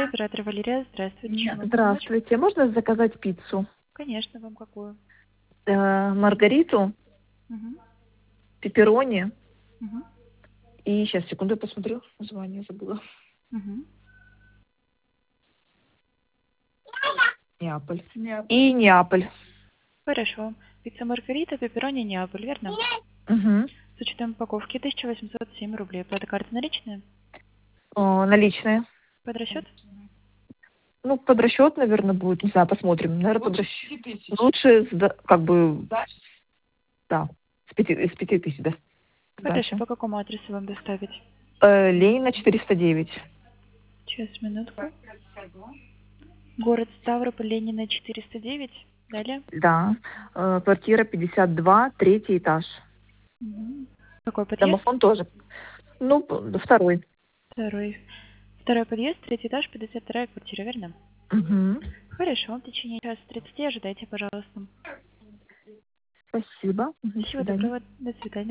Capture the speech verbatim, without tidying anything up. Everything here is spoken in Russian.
оператор Валерия. Здравствуйте. Чем могу помочь? Здравствуйте. Можно заказать пиццу? Конечно, вам какую? Э, Маргариту, Мгм. пепперони. Мгм. И сейчас, секунду, я посмотрю. Название забыла. Мгм. Неаполь. И Неаполь. Хорошо. Пицца Маргарита, пепперони, Неаполь, верно? Угу. С учетом упаковки тысяча восемьсот семь рублей. Оплата карты наличная? О, наличные. Под расчет? Ну, под расчет, наверное, будет. Не знаю, посмотрим. Наверное, под расчет. Лучше, с да- как бы, да, с пяти, из пяти тысяч, да. Хорошо. Сдача. По какому адресу вам доставить? Э, Ленина четыреста девять. Сейчас, минутку. Город Ставрополь, Ленина, четыреста девять. Далее. Да. Э, квартира пятьдесят два, третий этаж. Мгм. Какой подъезд? Домофон тоже. Ну, п- второй. Второй. Второй подъезд, третий этаж, пятьдесят вторая квартира, верно? Угу. Хорошо. В течение часа тридцати ожидайте, пожалуйста. Спасибо. До Всего свидания. доброго. До свидания.